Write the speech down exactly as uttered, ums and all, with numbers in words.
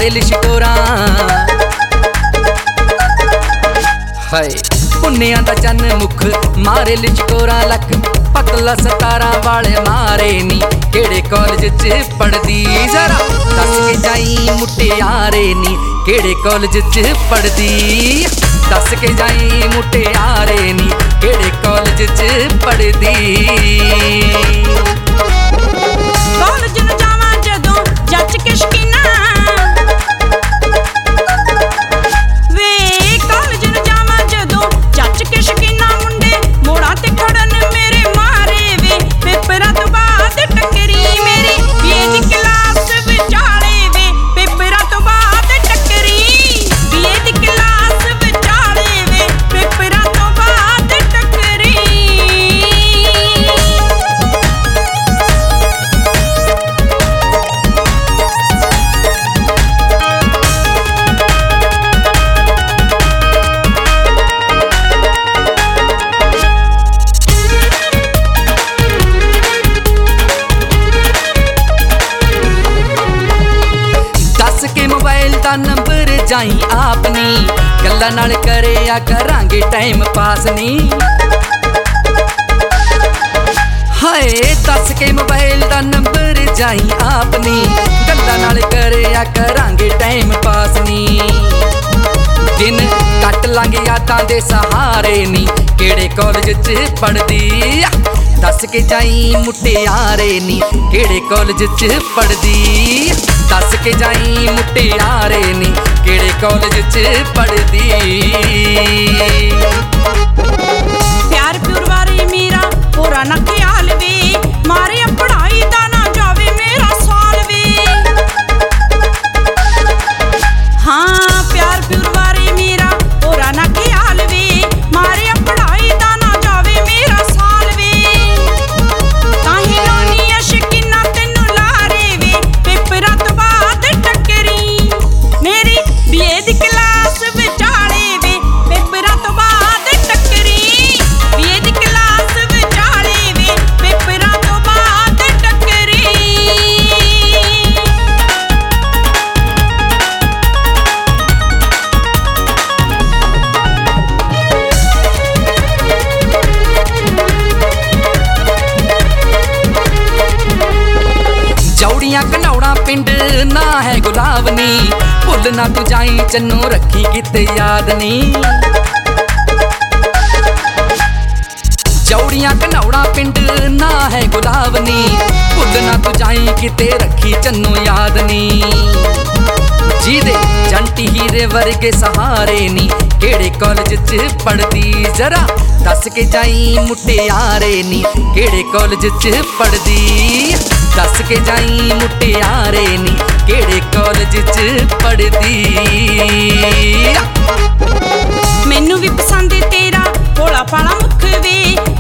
मारे लिशकोरा। हाय पुन्निया दा चन मुख मारे लिशकोरा। लक पतला सतारा वाले मारे नी केड़े कॉलेज च पढ़दी। जरा दस के जाई मुटियारे नी केड़े कॉलेज च पढ़दी। दस के जाई मुटियारे नी केड़े कॉलेज च पढ़दी। कॉलेज न जावां जदों जच के शकीना वे। कॉलेज न जावां जदों जच के शकीना मुंडे मोड़ा ते खड़न मेरे मारे वे। पेपरां तो बाद टकरी मेरी बीए दी क्लास विचाले वे। पेपरां तो बाद टकरी बीए दी क्लास विचाले वे। पेपरां तो बाद टकरी। मोबाइल दा नंबर जाई आपनी गल्ला नाल करे आ करांगे टाइम पास नी। हाय दस के मोबाइल दा नंबर जाई आपनी गल्ला नाल करे आ करांगे टाइम पास नी। दिन कट लांगे यादां दे सहारे नी केड़े कॉलेज च पढ़दी। दस के जाई मुटियारे नी केड़े कॉलेज च पढ़दी। दस के जाई मुटियारे नी केड़े कॉलेज च पढ़दी। प्यार प्यूर वारी मेरा होरा ना ख्याल वे। मारे पढ़ाई दा ना जावे मेरा साल वे। हाँ प्यार प्यूर वारी मेरा होरा ना ख्याल वे। मारे पढ़ाई दा ना जावे मेरा साल वे। ताही लानी अशकीना तेनू लारे वे। पेपरां तो बाद टकरी मेरी बीए दी क्लास विचाले वे। पेपरां तो बाद टकरी बीए दी क्लास विचाले वे। पेपरां तो बाद टकरी। जौड़ियां कनौड़ा पिंड ना है गुलावनी। भुल ना तू जाई चन्नू रखी किते याद नी। जौड़ियां कनौड़ा पिंड ना है गुलावनी। भुल ना तू जाई किते रखी चन्नू याद नी। जीदे जंटी हीरे वर्गे सहारे नी केड़े कॉलेज च पढ़दी। जरा दस के जाई मुटियारे नी केड़े कॉलेज च पढ़दी। दस के जाई मुटियारे नी केड़े कॉलेज च पढ़दी। मैनू भी पसंद तेरा भोला भाला मुख वे।